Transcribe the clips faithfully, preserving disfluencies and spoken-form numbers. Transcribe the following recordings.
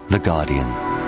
The Guardian.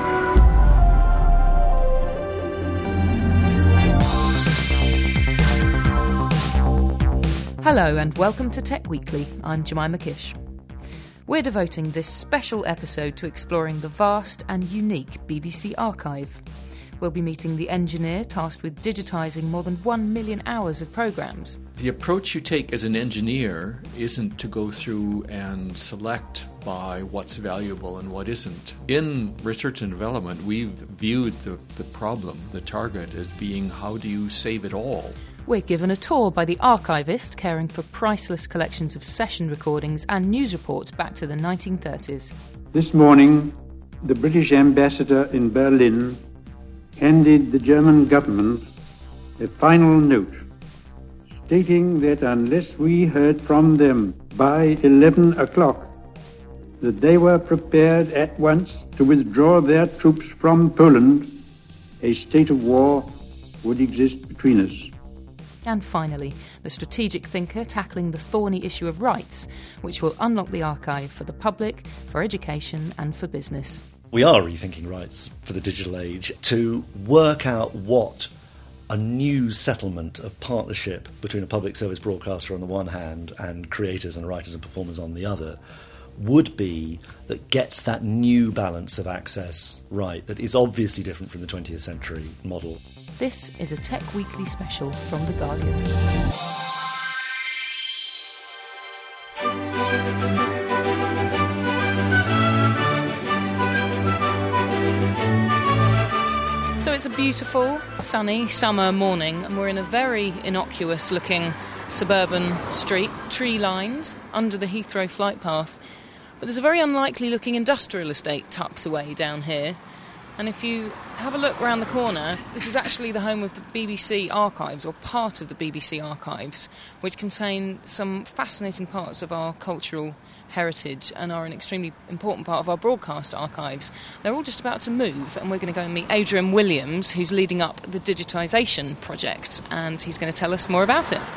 Hello and welcome to Tech Weekly. I'm Jemima Kish. We're devoting this special episode to exploring the vast and unique B B C archive. We'll be meeting the engineer tasked with digitising more than one million hours of programmes. The approach you take as an engineer isn't to go through and select by what's valuable and what isn't. In research and development, we've viewed the, the problem, the target, as being how do you save it all? We're given a tour by the archivist caring for priceless collections of session recordings and news reports back to the nineteen thirties. This morning, the British ambassador in Berlin handed the German government a final note stating that unless we heard from them by eleven o'clock, that they were prepared at once to withdraw their troops from Poland, a state of war would exist between us. And finally, the strategic thinker tackling the thorny issue of rights, which will unlock the archive for the public, for education and for business. We are rethinking rights for the digital age to work out what a new settlement of partnership between a public service broadcaster on the one hand and creators and writers and performers on the other would be that gets that new balance of access right that is obviously different from the twentieth century model. This is a Tech Weekly special from The Guardian. So it's a beautiful, sunny summer morning and we're in a very innocuous looking suburban street, tree-lined, under the Heathrow flight path. But there's a very unlikely looking industrial estate tucked away down here. And if you have a look round the corner, this is actually the home of the B B C archives, or part of the B B C archives, which contain some fascinating parts of our cultural heritage and are an extremely important part of our broadcast archives. They're all just about to move, and we're going to go and meet Adrian Williams, who's leading up the digitisation project, and he's going to tell us more about it.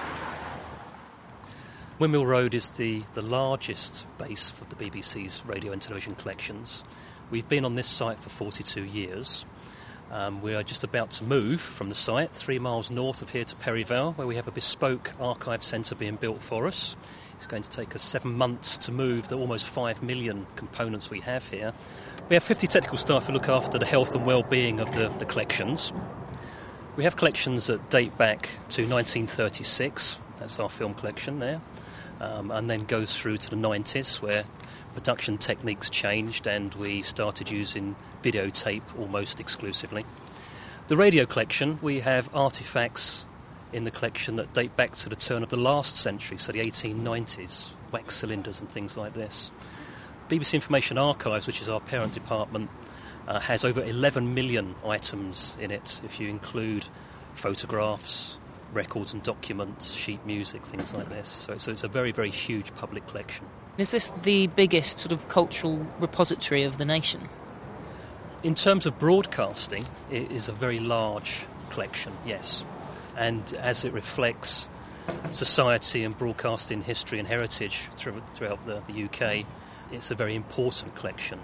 Windmill Road is the, the largest base for the B B C's radio and television collections. We've been on this site for forty-two years. Um, we are just about to move from the site three miles north of here to Perivale, where we have a bespoke archive centre being built for us. It's going to take us seven months to move the almost five million components we have here. We have fifty technical staff who look after the health and well-being of the, the collections. We have collections that date back to nineteen thirty-six. That's our film collection there. Um, and then goes through to the nineties, where production techniques changed and we started using videotape almost exclusively. The radio collection, we have artefacts in the collection that date back to the turn of the last century, so the eighteen nineties, wax cylinders and things like this. B B C Information Archives, which is our parent department, uh, has over eleven million items in it, if you include photographs, records and documents, sheet music, things like this. So, so it's a very, very huge public collection. Is this the biggest sort of cultural repository of the nation? In terms of broadcasting, it is a very large collection, yes. And as it reflects society and broadcasting history and heritage throughout the, the U K, it's a very important collection.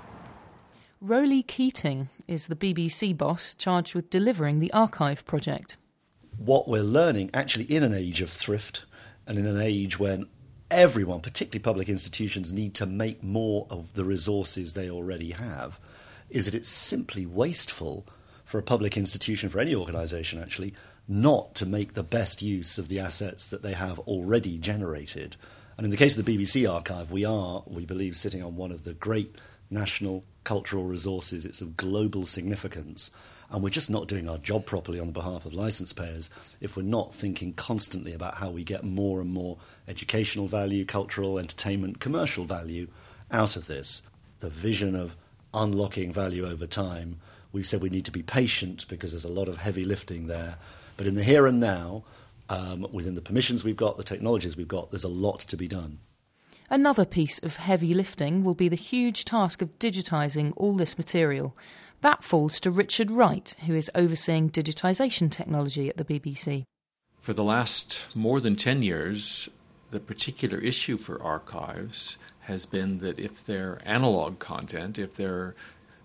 Roly Keating is the B B C boss charged with delivering the archive project. What we're learning, actually in an age of thrift and in an age when everyone, particularly public institutions, need to make more of the resources they already have, is that it's simply wasteful for a public institution, for any organisation actually, not to make the best use of the assets that they have already generated. And in the case of the B B C archive, we are, we believe, sitting on one of the great national cultural resources. It's of global significance. And we're just not doing our job properly on behalf of licence payers if we're not thinking constantly about how we get more and more educational value, cultural, entertainment, commercial value out of this. The vision of unlocking value over time, we've said we need to be patient because there's a lot of heavy lifting there. But in the here and now, um, within the permissions we've got, the technologies we've got, there's a lot to be done. Another piece of heavy lifting will be the huge task of digitising all this material. That falls to Richard Wright, who is overseeing digitisation technology at the B B C. For the last more than ten years, the particular issue for archives has been that if they're analogue content, if they're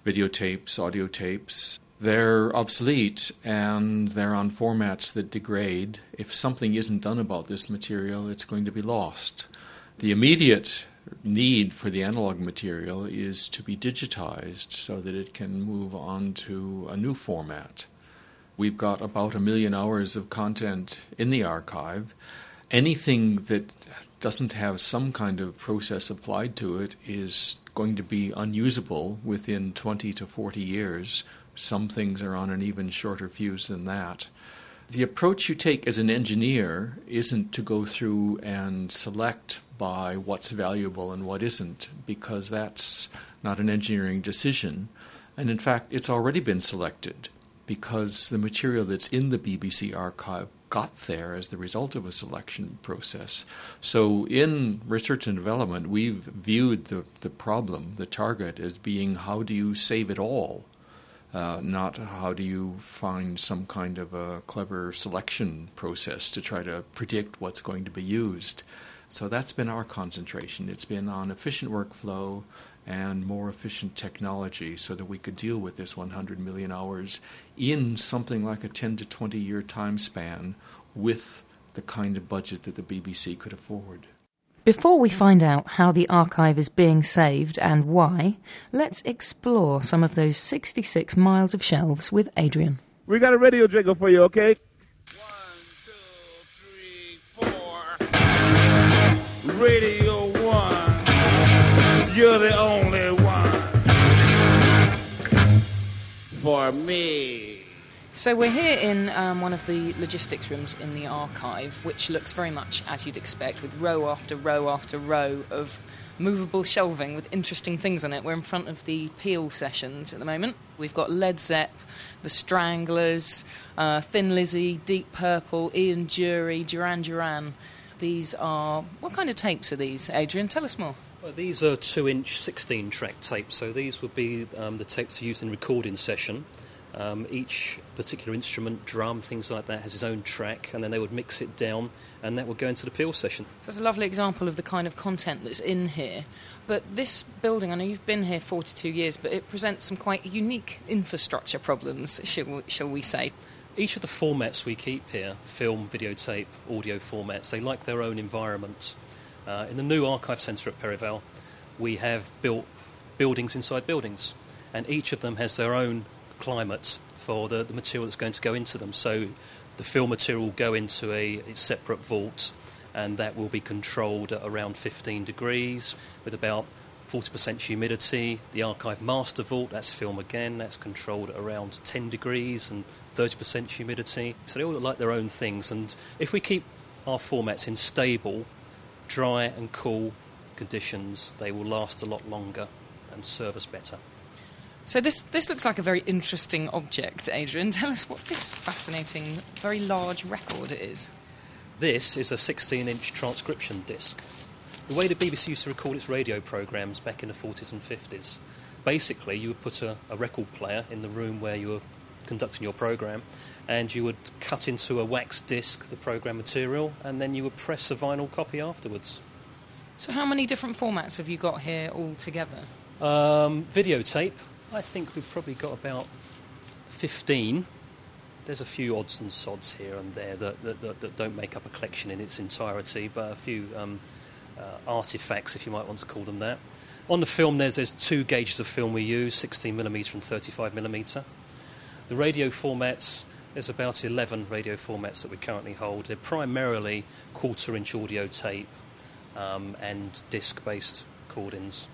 videotapes, audio tapes. They're obsolete and they're on formats that degrade. If something isn't done about this material, it's going to be lost. The immediate need for the analog material is to be digitized so that it can move on to a new format. We've got about a million hours of content in the archive. Anything that doesn't have some kind of process applied to it is going to be unusable within twenty to forty years. Some things are on an even shorter fuse than that. The approach you take as an engineer isn't to go through and select by what's valuable and what isn't, because that's not an engineering decision. And in fact, it's already been selected, because the material that's in the B B C archive got there as the result of a selection process. So in research and development, we've viewed the, the problem, the target, as being how do you save it all? Uh, not how do you find some kind of a clever selection process to try to predict what's going to be used. So that's been our concentration. It's been on efficient workflow and more efficient technology so that we could deal with this one hundred million hours in something like a ten to twenty year time span with the kind of budget that the B B C could afford. Before we find out how the archive is being saved and why, let's explore some of those sixty-six miles of shelves with Adrian. We got a radio jingle for you, okay? One, two, three, four. Radio One, you're the only one for me. So we're here in um, one of the logistics rooms in the archive, which looks very much as you'd expect, with row after row after row of movable shelving with interesting things on it. We're in front of the Peel sessions at the moment. We've got Led Zepp, The Stranglers, uh, Thin Lizzy, Deep Purple, Ian Dury, Duran Duran. These are... What kind of tapes are these, Adrian? Tell us more. Well, these are two-inch sixteen-track tapes, so these would be um, the tapes used in recording session. Um, each particular instrument, drum, things like that, has its own track, and then they would mix it down, and that would go into the Peel session. So that's a lovely example of the kind of content that's in here. But this building, I know you've been here forty-two years, but it presents some quite unique infrastructure problems, shall we, shall we say. Each of the formats we keep here, film, videotape, audio formats, they like their own environment. Uh, in the new Archive Centre at Perivale, we have built buildings inside buildings, and each of them has their own climate for the, the material that's going to go into them. So the film material will go into a, a separate vault, and that will be controlled at around fifteen degrees with about forty percent humidity. The archive master vault, that's film again, that's controlled at around ten degrees and thirty percent humidity. So they all look like their own things, and if we keep our formats in stable, dry and cool conditions, they will last a lot longer and serve us better. So this this looks like a very interesting object, Adrian. Tell us what this fascinating, very large record is. This is a sixteen-inch transcription disc. The way the B B C used to record its radio programmes back in the forties and fifties, basically you would put a, a record player in the room where you were conducting your programme, and you would cut into a wax disc the programme material, and then you would press a vinyl copy afterwards. So how many different formats have you got here all together? Um, videotape, I think we've probably got about fifteen. There's a few odds and sods here and there that, that, that, that don't make up a collection in its entirety, but a few um, uh, artefacts, if you might want to call them that. On the film, there's, there's two gauges of film we use, sixteen millimetre and thirty-five millimetre. The radio formats, there's about eleven radio formats that we currently hold. They're primarily quarter-inch audio tape um, and disc-based recordings.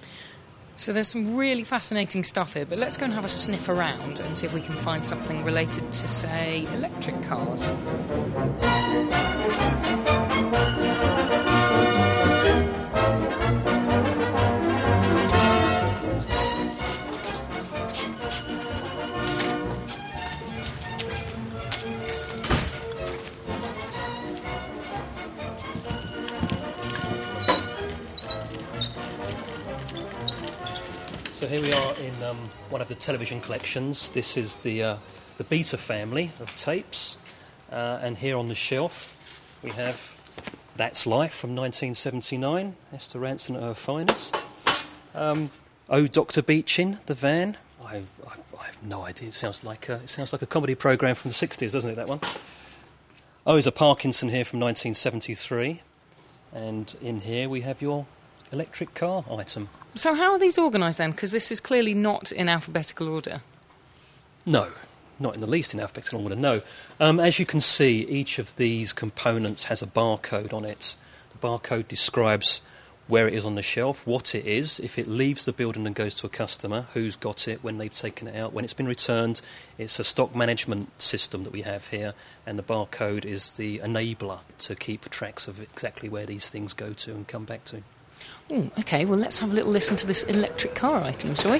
So there's some really fascinating stuff here, but let's go and have a sniff around and see if we can find something related to, say, electric cars. So here we are in um, one of the television collections. This is the uh, the Beta family of tapes, uh, and here on the shelf we have That's Life from nineteen seventy-nine, Esther Rantzen at her finest. Um, Oh, Doctor Beechin, The Van, I've, I've, I have no idea. It sounds like a, it sounds like a comedy programme from the sixties, doesn't it, that one? Oh, there's a Parkinson here from nineteen seventy-three. And in here we have your electric car item. So how are these organised then? Because this is clearly not in alphabetical order. No, not in the least in alphabetical order, no. Um, as you can see, each of these components has a barcode on it. The barcode describes where it is on the shelf, what it is, if it leaves the building and goes to a customer, who's got it, when they've taken it out, when it's been returned. It's a stock management system that we have here, and the barcode is the enabler to keep tracks of exactly where these things go to and come back to. Ooh, OK, well, let's have a little listen to this electric car item, shall we?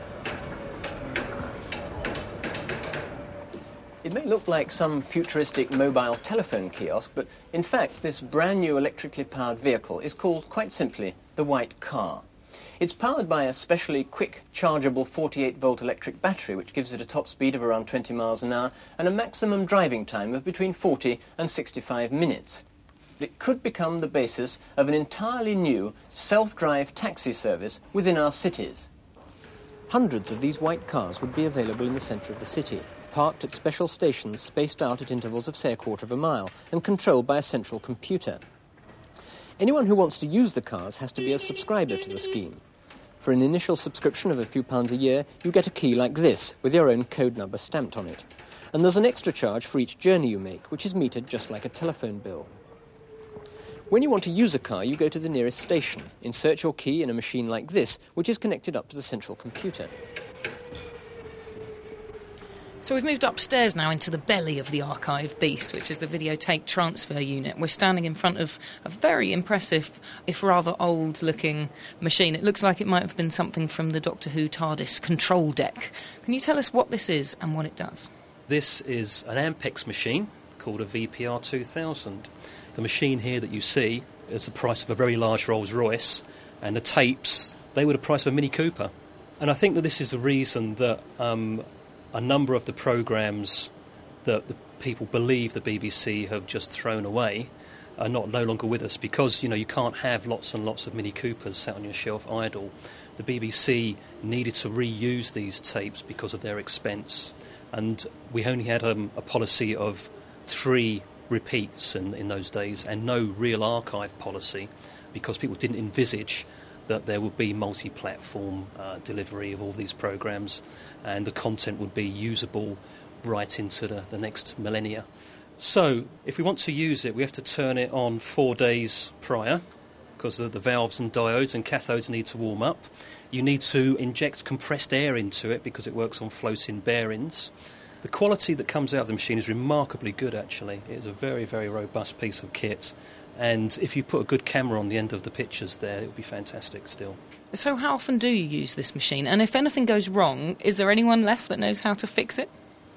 It may look like some futuristic mobile telephone kiosk, but in fact this brand new electrically powered vehicle is called, quite simply, the White Car. It's powered by a specially quick, chargeable forty-eight volt electric battery, which gives it a top speed of around twenty miles an hour and a maximum driving time of between forty and sixty-five minutes. It could become the basis of an entirely new self-drive taxi service within our cities. Hundreds of these white cars would be available in the centre of the city, parked at special stations spaced out at intervals of, say, a quarter of a mile, and controlled by a central computer. Anyone who wants to use the cars has to be a subscriber to the scheme. For an initial subscription of a few pounds a year, you get a key like this, with your own code number stamped on it. And there's an extra charge for each journey you make, which is metered just like a telephone bill. When you want to use a car, you go to the nearest station, insert your key in a machine like this, which is connected up to the central computer. So we've moved upstairs now into the belly of the archive beast, which is the videotape transfer unit. We're standing in front of a very impressive, if rather old-looking machine. It looks like it might have been something from the Doctor Who TARDIS control deck. Can you tell us what this is and what it does? This is an Ampex machine called a V P R two thousand. The machine here that you see is the price of a very large Rolls-Royce, and the tapes, they were the price of a Mini Cooper. And I think that this is the reason that um, a number of the programmes that the people believe the B B C have just thrown away are not no longer with us, because, you know, you can't have lots and lots of Mini Coopers sat on your shelf idle. The B B C needed to reuse these tapes because of their expense, and we only had um, a policy of three repeats in, in those days, and no real archive policy, because people didn't envisage that there would be multi-platform uh, delivery of all these programmes, and the content would be usable right into the, the next millennia. So if we want to use it, we have to turn it on four days prior, because the, the valves and diodes and cathodes need to warm up. You need to inject compressed air into it because it works on floating bearings. The quality that comes out of the machine is remarkably good, actually. It is a very, very robust piece of kit. And if you put a good camera on the end of the pictures there, it would be fantastic still. So how often do you use this machine? And if anything goes wrong, is there anyone left that knows how to fix it?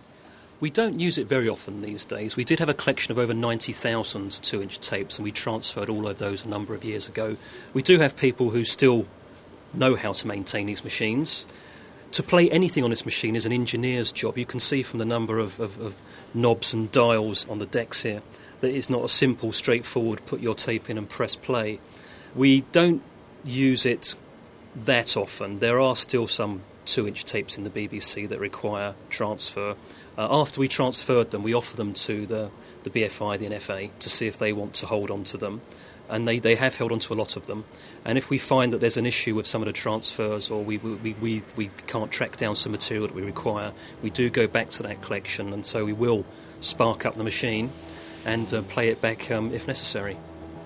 We don't use it very often these days. We did have a collection of over ninety thousand two-inch tapes, and we transferred all of those a number of years ago. We do have people who still know how to maintain these machines. To play anything on this machine is an engineer's job. You can see from the number of, of, of knobs and dials on the decks here that it's not a simple, straightforward, put your tape in and press play. We don't use it that often. There are still some two-inch tapes in the B B C that require transfer. Uh, after we transferred them, we offer them to the, the B F I, the N F A, to see if they want to hold on to them. And they, they have held on to a lot of them. And if we find that there's an issue with some of the transfers, or we, we, we, we can't track down some material that we require, we do go back to that collection, and so we will spark up the machine and uh, play it back um, if necessary.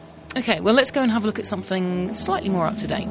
OK, well, let's go and have a look at something slightly more up-to-date.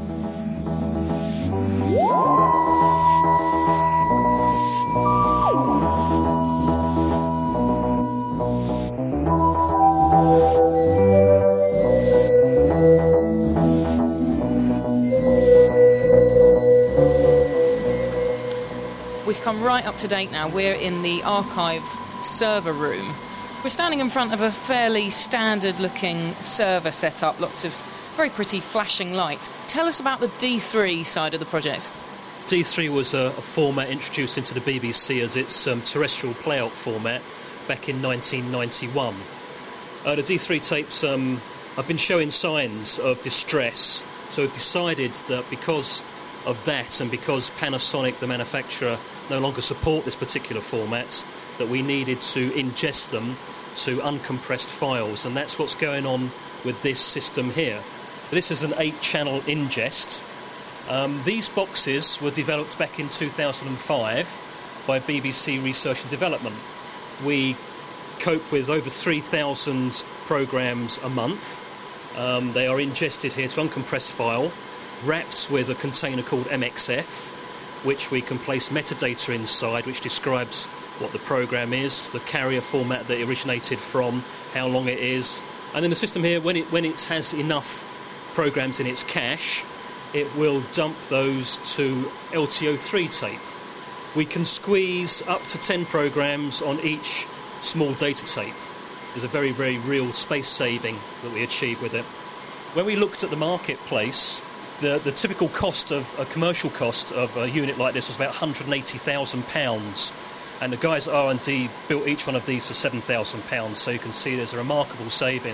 We've come right up to date now. We're in the archive server room. We're standing in front of a fairly standard-looking server setup, lots of very pretty flashing lights. Tell us about the D three side of the project. D three was a, a format introduced into the B B C as its um, terrestrial playout format back in nineteen ninety-one. Uh, the D three tapes um, have been showing signs of distress, so we've decided that because of that, and because Panasonic, the manufacturer, no longer support this particular format, that we needed to ingest them to uncompressed files, and that's what's going on with this system here. This is an eight-channel ingest. Um, these boxes were developed back in two thousand five by B B C Research and Development. We cope with over three thousand programmes a month. Um, they are ingested here to uncompressed file, wrapped with a container called M X F, which we can place metadata inside, which describes what the programme is, the carrier format that it originated from, how long it is. And then the system here, when it when it has enough programmes in its cache, it will dump those to L T O three tape. We can squeeze up to ten programmes on each small data tape. There's a very, very real space saving that we achieve with it. When we looked at the marketplace, the, the typical cost of a commercial cost of a unit like this was about one hundred eighty thousand pounds. And the guys at R and D built each one of these for seven thousand pounds, so you can see there's a remarkable saving.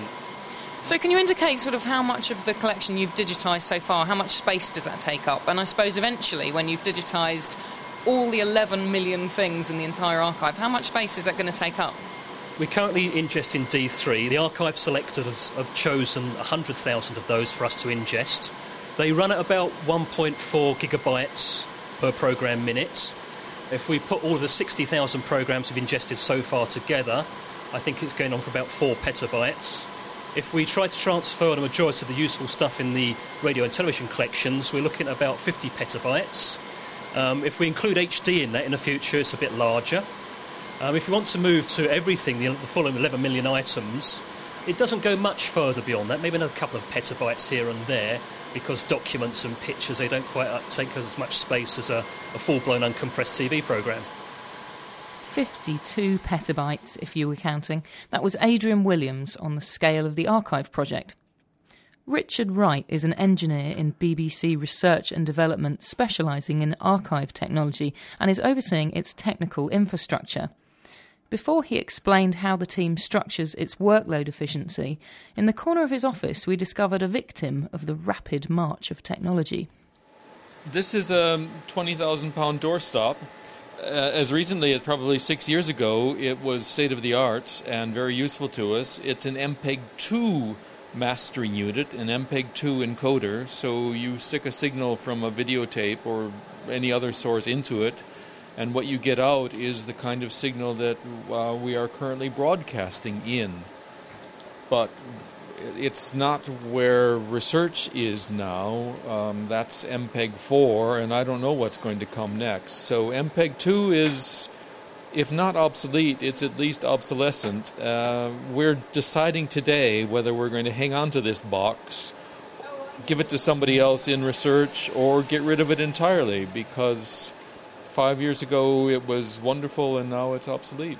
So can you indicate sort of how much of the collection you've digitised so far? How much space does that take up? And I suppose eventually, when you've digitised all the eleven million things in the entire archive, how much space is that going to take up? We're currently ingesting D three. The archive selectors have chosen one hundred thousand of those for us to ingest. They run at about one point four gigabytes per programme minute. If we put all of the sixty thousand programmes we've ingested so far together, I think it's going on for about four petabytes. If we try to transfer the majority of the useful stuff in the radio and television collections, we're looking at about fifty petabytes. Um, if we include H D in that in the future, it's a bit larger. Um, if we want to move to everything, the, the full eleven million items, it doesn't go much further beyond that, maybe another couple of petabytes here and there, because documents and pictures, they don't quite take as much space as a, a full-blown uncompressed T V programme. fifty-two petabytes, if you were counting. That was Adrian Williams on the scale of the archive project. Richard Wright is an engineer in B B C Research and Development specialising in archive technology and is overseeing its technical infrastructure. Before he explained how the team structures its workload efficiency, in the corner of his office we discovered a victim of the rapid march of technology. This is a twenty thousand pound doorstop. Uh, as recently as probably six years ago, it was state-of-the-art and very useful to us. It's an M P E G two mastering unit, an M P E G two encoder, so you stick a signal from a videotape or any other source into it, and what you get out is the kind of signal that uh, we are currently broadcasting in. But it's not where research is now. Um, that's M P E G four, and I don't know what's going to come next. So M P E G two is, if not obsolete, it's at least obsolescent. Uh, we're deciding today whether we're going to hang on to this box, give it to somebody else in research, or get rid of it entirely, because five years ago it was wonderful and now it's obsolete.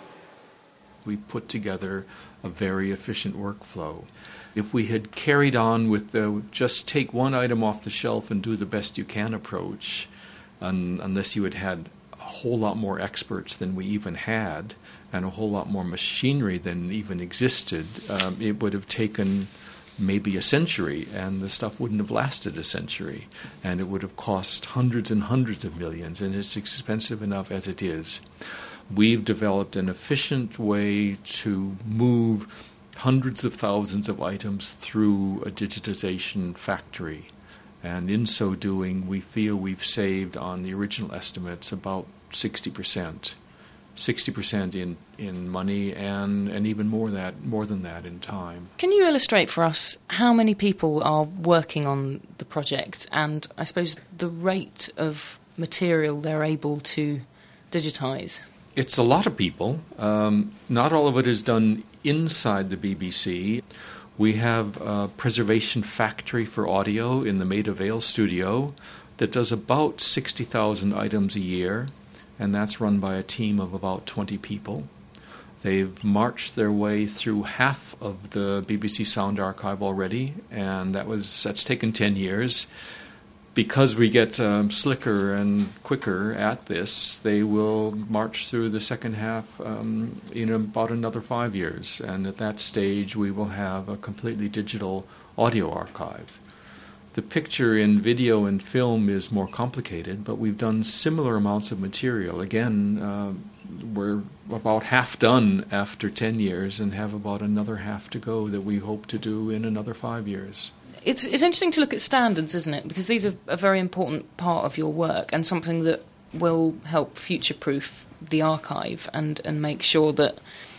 We put together a very efficient workflow. If we had carried on with the just take one item off the shelf and do the best you can approach, un- unless you had had a whole lot more experts than we even had and a whole lot more machinery than even existed, um, it would have taken maybe a century, and the stuff wouldn't have lasted a century, and it would have cost hundreds and hundreds of millions, and it's expensive enough as it is. We've developed an efficient way to move hundreds of thousands of items through a digitization factory, and in so doing, we feel we've saved on the original estimates about sixty percent. sixty percent in, in money and, and even more that more than that in time. Can you illustrate for us how many people are working on the project and, I suppose, the rate of material they're able to digitise? It's a lot of people. Um, not all of it is done inside the B B C. We have a preservation factory for audio in the Maida Vale studio that does about sixty thousand items a year, and that's run by a team of about twenty people. They've marched their way through half of the B B C Sound Archive already, and that was that's taken ten years. Because we get um, slicker and quicker at this, they will march through the second half um, in about another five years. And at that stage, we will have a completely digital audio archive. The picture in video and film is more complicated, but we've done similar amounts of material. Again, uh, we're about half done after ten years and have about another half to go that we hope to do in another five years. It's, it's interesting to look at standards, isn't it? Because these are a very important part of your work and something that will help future-proof the archive and, and make sure that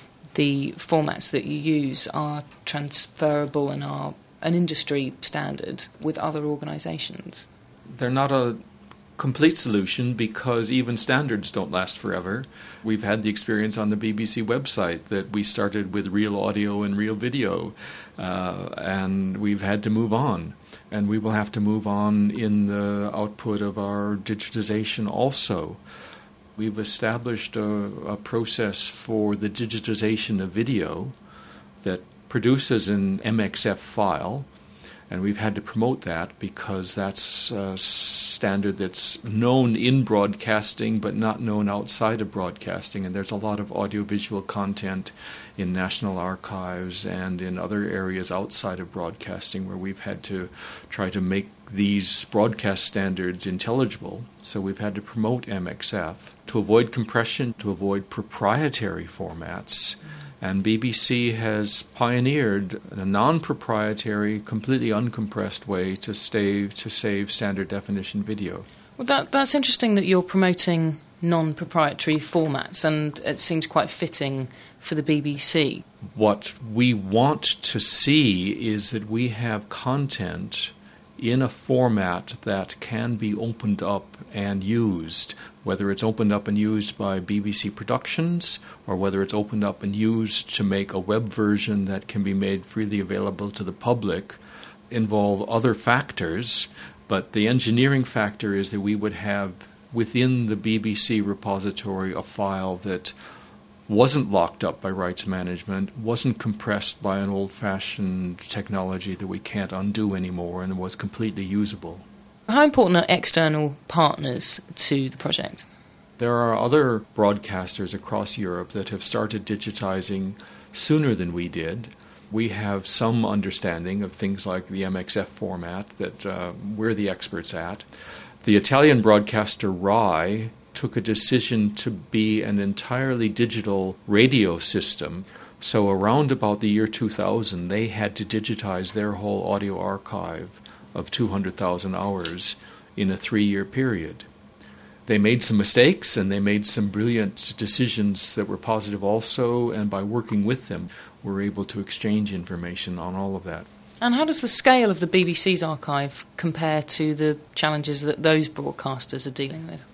the formats that you use are transferable and are an industry standard with other organisations. They're not a complete solution because even standards don't last forever. We've had the experience on the B B C website that we started with real audio and real video, uh, and we've had to move on. And we will have to move on in the output of our digitization also. We've established a, a process for the digitization of video that produces an M X F file, and we've had to promote that because that's a standard that's known in broadcasting but not known outside of broadcasting. And there's a lot of audiovisual content in National Archives and in other areas outside of broadcasting where we've had to try to make these broadcast standards intelligible. So we've had to promote M X F to avoid compression, to avoid proprietary formats. And B B C has pioneered a non-proprietary, completely uncompressed way to save, to save standard definition video. Well, that, that's interesting that you're promoting non-proprietary formats, and it seems quite fitting for the B B C. What we want to see is that we have content in a format that can be opened up and used, whether it's opened up and used by B B C Productions or whether it's opened up and used to make a web version that can be made freely available to the public, involve other factors. But the engineering factor is that we would have within the B B C repository a file that wasn't locked up by rights management, wasn't compressed by an old-fashioned technology that we can't undo anymore, and was completely usable. How important are external partners to the project? There are other broadcasters across Europe that have started digitizing sooner than we did. We have some understanding of things like the M X F format that uh, we're the experts at. The Italian broadcaster RAI took a decision to be an entirely digital radio system. So around about the year two thousand, they had to digitize their whole audio archive of two hundred thousand hours in a three-year period. They made some mistakes and they made some brilliant decisions that were positive also, and by working with them, we're able to exchange information on all of that. And how does the scale of the B B C's archive compare to the challenges that those broadcasters are dealing with?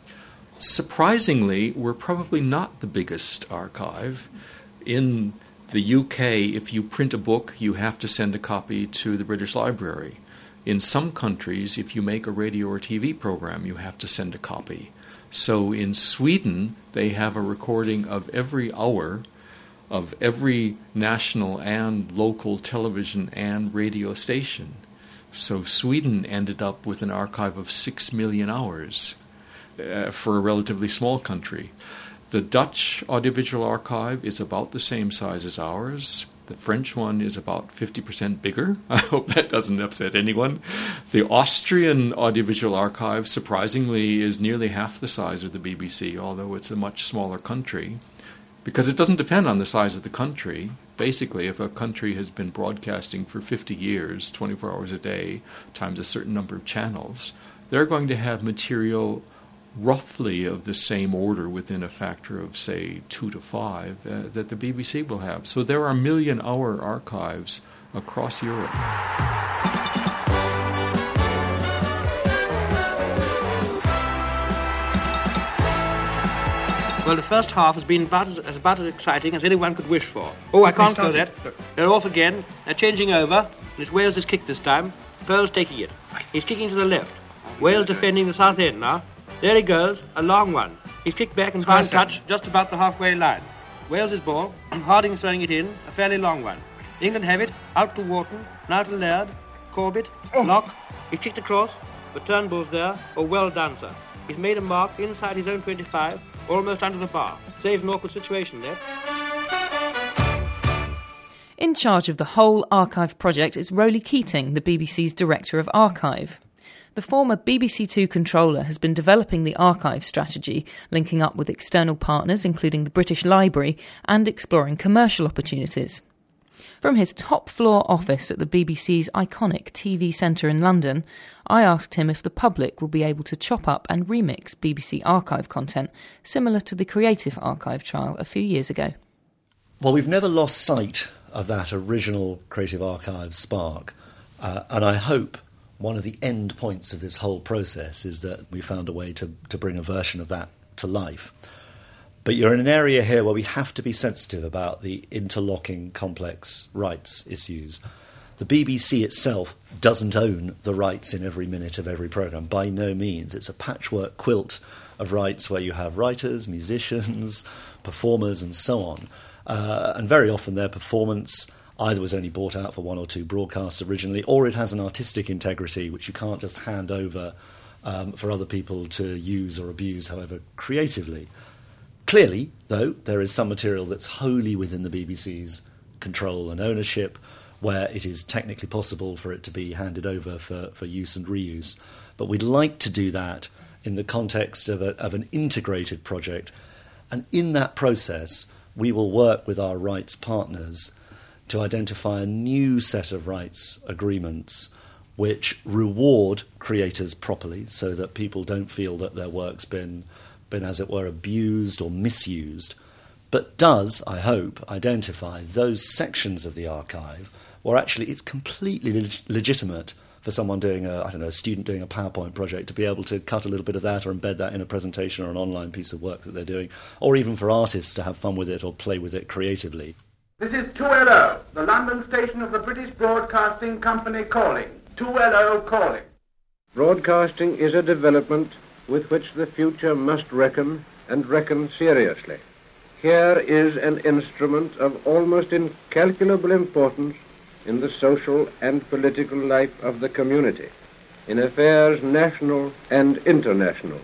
Surprisingly, we're probably not the biggest archive. In the U K, if you print a book, you have to send a copy to the British Library. In some countries, if you make a radio or T V program, you have to send a copy. So in Sweden, they have a recording of every hour of every national and local television and radio station. So Sweden ended up with an archive of six million hours. Uh, for a relatively small country. The Dutch audiovisual archive is about the same size as ours. The French one is about fifty percent bigger. I hope that doesn't upset anyone. The Austrian audiovisual archive, surprisingly, is nearly half the size of the B B C, although it's a much smaller country. Because it doesn't depend on the size of the country. Basically, if a country has been broadcasting for fifty years, twenty-four hours a day, times a certain number of channels, they're going to have material roughly of the same order within a factor of, say, two to five uh, that the B B C will have. So there are million-hour archives across Europe. Well, the first half has been about as, as, about as exciting as anyone could wish for. Oh, I can't go that. They're off again. They're changing over. And it's Wales' has kicked this time. Pearl's taking it. He's kicking to the left. Wales defending the south end now. There he goes, a long one. He's kicked back and found touch just about the halfway line. Wales' ball, Harding throwing it in, a fairly long one. England have it, out to Wharton, now to Laird, Corbett, oh. Locke. He's kicked across, but Turnbull's there. Oh, well done, sir. He's made a mark inside his own twenty-five, almost under the bar. Saves an awkward situation there. In charge of the whole archive project is Roly Keating, the B B C's Director of Archive. The former B B C Two controller has been developing the archive strategy, linking up with external partners including the British Library and exploring commercial opportunities. From his top-floor office at the B B C's iconic T V centre in London, I asked him if the public will be able to chop up and remix B B C archive content, similar to the Creative Archive trial a few years ago. Well, we've never lost sight of that original Creative Archive spark, uh, and I hope one of the end points of this whole process is that we found a way to, to bring a version of that to life. But you're in an area here where we have to be sensitive about the interlocking, complex rights issues. The B B C itself doesn't own the rights in every minute of every programme, by no means. It's a patchwork quilt of rights where you have writers, musicians, performers and so on. Uh, and very often their performance either was only bought out for one or two broadcasts originally, or it has an artistic integrity which you can't just hand over um, for other people to use or abuse, however creatively. Clearly, though, there is some material that's wholly within the B B C's control and ownership, where it is technically possible for it to be handed over for, for use and reuse. But we'd like to do that in the context of, a, of an integrated project. And in that process, we will work with our rights partners to identify a new set of rights agreements which reward creators properly so that people don't feel that their work's been been, as it were, abused or misused, but does, I hope, identify those sections of the archive where actually it's completely leg- legitimate for someone doing a, I don't know, a student doing a PowerPoint project to be able to cut a little bit of that or embed that in a presentation or an online piece of work that they're doing, or even for artists to have fun with it or play with it creatively. This is two L O, the London station of the British Broadcasting Company calling. two L O calling. Broadcasting is a development with which the future must reckon, and reckon seriously. Here is an instrument of almost incalculable importance in the social and political life of the community, in affairs national and international.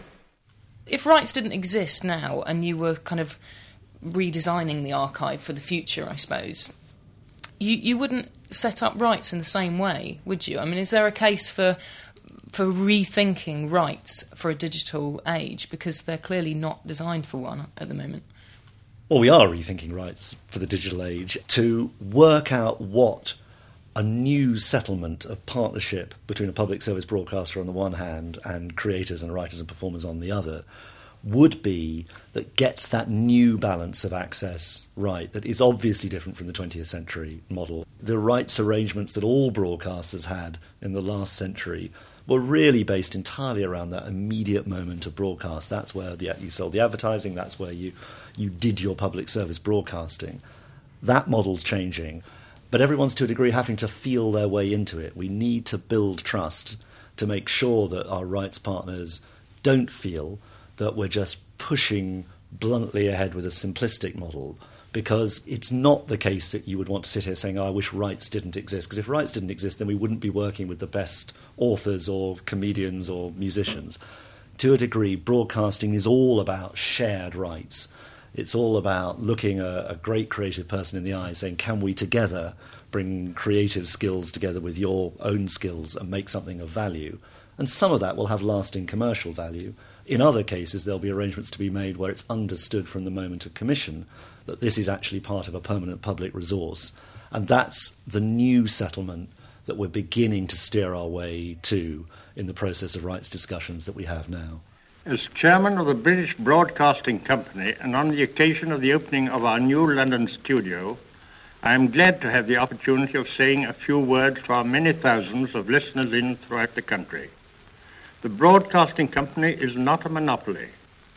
If rights didn't exist now and you were kind of redesigning the archive for the future, I suppose, you, you wouldn't set up rights in the same way, would you? I mean, is there a case for for rethinking rights for a digital age, because they're clearly not designed for one at the moment? Well, we are rethinking rights for the digital age to work out what a new settlement of partnership between a public service broadcaster on the one hand and creators and writers and performers on the other would be, that gets that new balance of access right that is obviously different from the twentieth century model. The rights arrangements that all broadcasters had in the last century were really based entirely around that immediate moment of broadcast. That's where the, you sold the advertising, that's where you, you did your public service broadcasting. That model's changing, but everyone's to a degree having to feel their way into it. We need to build trust to make sure that our rights partners don't feel that we're just pushing bluntly ahead with a simplistic model, because it's not the case that you would want to sit here saying, oh, I wish rights didn't exist, because if rights didn't exist, then we wouldn't be working with the best authors or comedians or musicians. To a degree, broadcasting is all about shared rights. It's all about looking a, a great creative person in the eye, saying, can we together bring creative skills together with your own skills and make something of value? And some of that will have lasting commercial value. In other cases, there'll be arrangements to be made where it's understood from the moment of commission that this is actually part of a permanent public resource. And that's the new settlement that we're beginning to steer our way to in the process of rights discussions that we have now. As chairman of the British Broadcasting Company, and on the occasion of the opening of our new London studio, I am glad to have the opportunity of saying a few words to our many thousands of listeners in throughout the country. The Broadcasting Company is not a monopoly.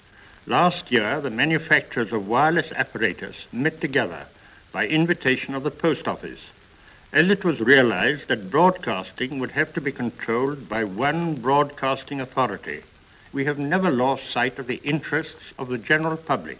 Last year, the manufacturers of wireless apparatus met together by invitation of the Post Office, as it was realized that broadcasting would have to be controlled by one broadcasting authority. We have never lost sight of the interests of the general public.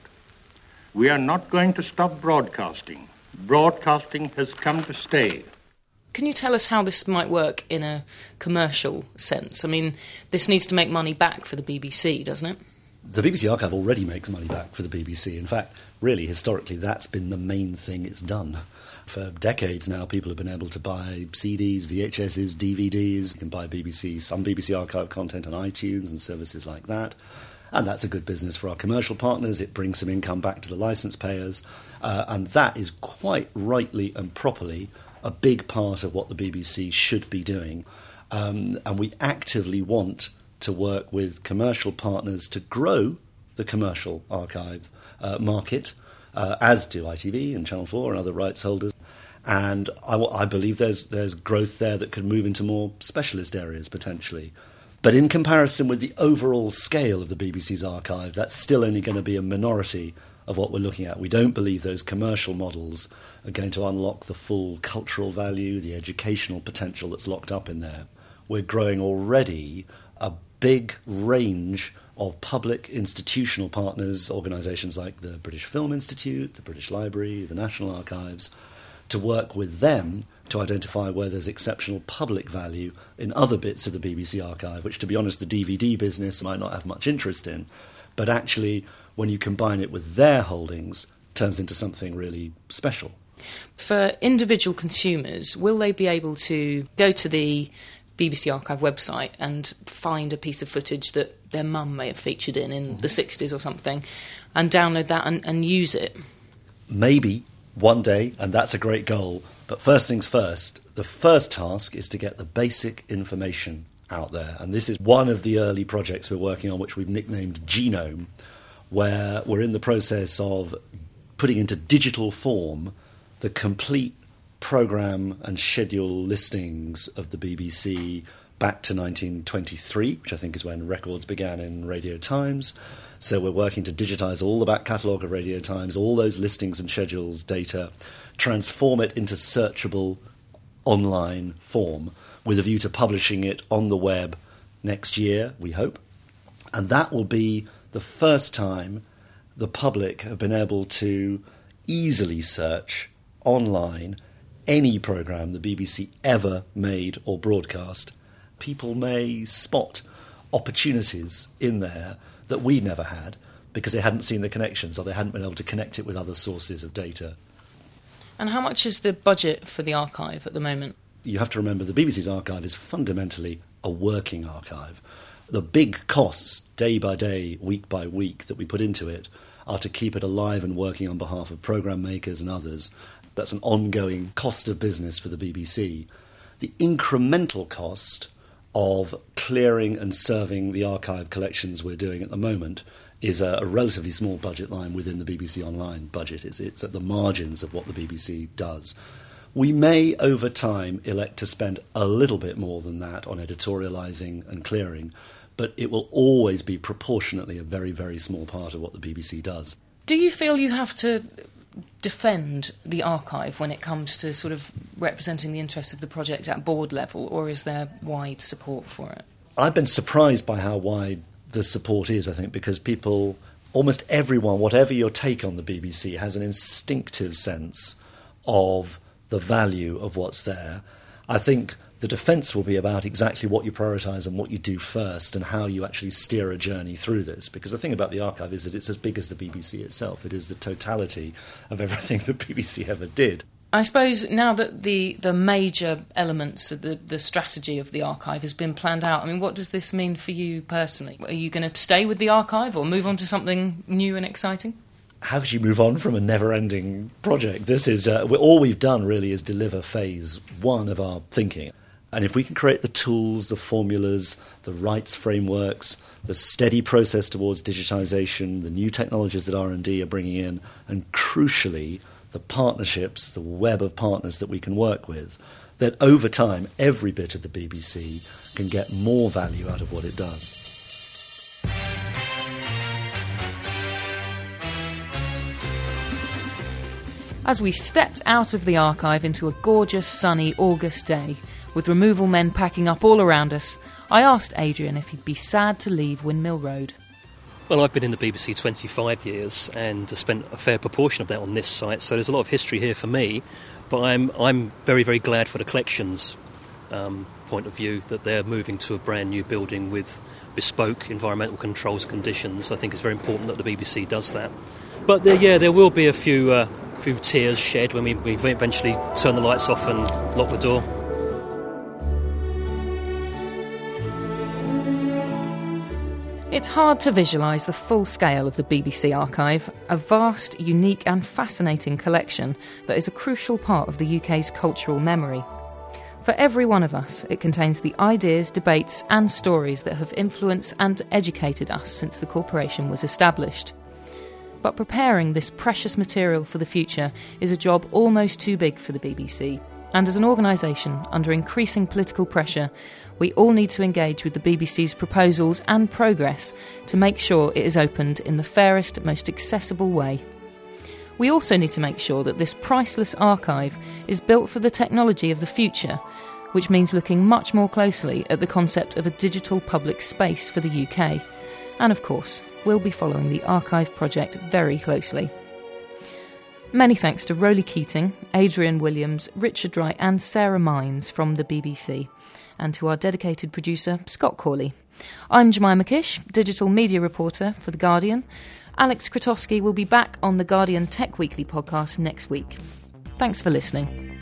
We are not going to stop broadcasting. Broadcasting has come to stay. Can you tell us how this might work in a commercial sense? I mean, this needs to make money back for the B B C, doesn't it? The B B C Archive already makes money back for the B B C. In fact, really, historically, that's been the main thing it's done. For decades now, people have been able to buy C Ds, V H Ss, D V Ds. You can buy B B C, some B B C archive content on iTunes and services like that. And that's a good business for our commercial partners. It brings some income back to the licence payers. Uh, and that is quite rightly and properly a big part of what the B B C should be doing. Um, and we actively want to work with commercial partners to grow the commercial archive uh, market, uh, as do I T V and Channel four and other rights holders. And I, I believe there's there's growth there that could move into more specialist areas potentially. But in comparison with the overall scale of the B B C's archive, that's still only going to be a minority of what we're looking at. We don't believe those commercial models are going to unlock the full cultural value, the educational potential that's locked up in there. We're growing already a big range of public institutional partners, organisations like the British Film Institute, the British Library, the National Archives, to work with them to identify where there's exceptional public value in other bits of the B B C archive, which, to be honest, the D V D business might not have much interest in. But actually, when you combine it with their holdings, it turns into something really special. For individual consumers, will they be able to go to the B B C Archive website and find a piece of footage that their mum may have featured in in mm-hmm. the sixties or something, and download that and, and use it? Maybe one day, and that's a great goal. But first things first, the first task is to get the basic information out there. And this is one of the early projects we're working on, which we've nicknamed Genome, where we're in the process of putting into digital form the complete programme and schedule listings of the B B C back to nineteen twenty-three, which I think is when records began in Radio Times. So we're working to digitise all the back catalogue of Radio Times, all those listings and schedules data, transform it into searchable online form with a view to publishing it on the web next year, we hope. And that will be the first time the public have been able to easily search online any programme the B B C ever made or broadcast. People may spot opportunities in there that we never had because they hadn't seen the connections or they hadn't been able to connect it with other sources of data. And how much is the budget for the archive at the moment? You have to remember the B B C's archive is fundamentally a working archive. The big costs, day by day, week by week, that we put into it are to keep it alive and working on behalf of programme makers and others. That's an ongoing cost of business for the B B C. The incremental cost of clearing and serving the archive collections we're doing at the moment is a, a relatively small budget line within the B B C Online budget. It's, it's at the margins of what the B B C does. We may, over time, elect to spend a little bit more than that on editorialising and clearing, but it will always be proportionately a very, very small part of what the B B C does. Do you feel you have to defend the archive when it comes to sort of representing the interests of the project at board level, or is there wide support for it? I've been surprised by how wide the support is, I think, because people, almost everyone, whatever your take on the B B C, has an instinctive sense of the value of what's there. I think the defence will be about exactly what you prioritise and what you do first and how you actually steer a journey through this. Because the thing about the archive is that it's as big as the B B C itself. It is the totality of everything the B B C ever did. I suppose now that the, the major elements of the, the strategy of the archive has been planned out, I mean, what does this mean for you personally? Are you going to stay with the archive or move on to something new and exciting? How could you move on from a never-ending project? This is uh, all we've done really is deliver phase one of our thinking. And if we can create the tools, the formulas, the rights frameworks, the steady process towards digitisation, the new technologies that R and D are bringing in, and crucially, the partnerships, the web of partners that we can work with, that over time, every bit of the B B C can get more value out of what it does. As we stepped out of the archive into a gorgeous, sunny August day, with removal men packing up all around us, I asked Adrian if he'd be sad to leave Windmill Road. Well, I've been in the B B C twenty-five years and spent a fair proportion of that on this site, so there's a lot of history here for me, but I'm I'm very, very glad for the collections um, point of view that they're moving to a brand new building with bespoke environmental controls and conditions. I think it's very important that the B B C does that. But there, yeah, there will be a few... Uh, few tears shed when we, we eventually turned the lights off and locked the door. It's hard to visualise the full scale of the B B C archive, a vast, unique and fascinating collection that is a crucial part of the U K's cultural memory. For every one of us, it contains the ideas, debates and stories that have influenced and educated us since the corporation was established. But preparing this precious material for the future is a job almost too big for the B B C. And as an organisation under increasing political pressure, we all need to engage with the B B C's proposals and progress to make sure it is opened in the fairest, most accessible way. We also need to make sure that this priceless archive is built for the technology of the future, which means looking much more closely at the concept of a digital public space for the U K. And of course, we'll be following the archive project very closely. Many thanks to Roly Keating, Adrian Williams, Richard Wright and Sarah Mines from the B B C, and to our dedicated producer, Scott Corley. I'm Jemima Kish, digital media reporter for The Guardian. Alex Krotowski will be back on The Guardian Tech Weekly podcast next week. Thanks for listening.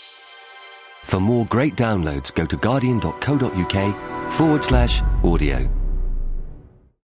For more great downloads, go to guardian.co.uk forward slash audio.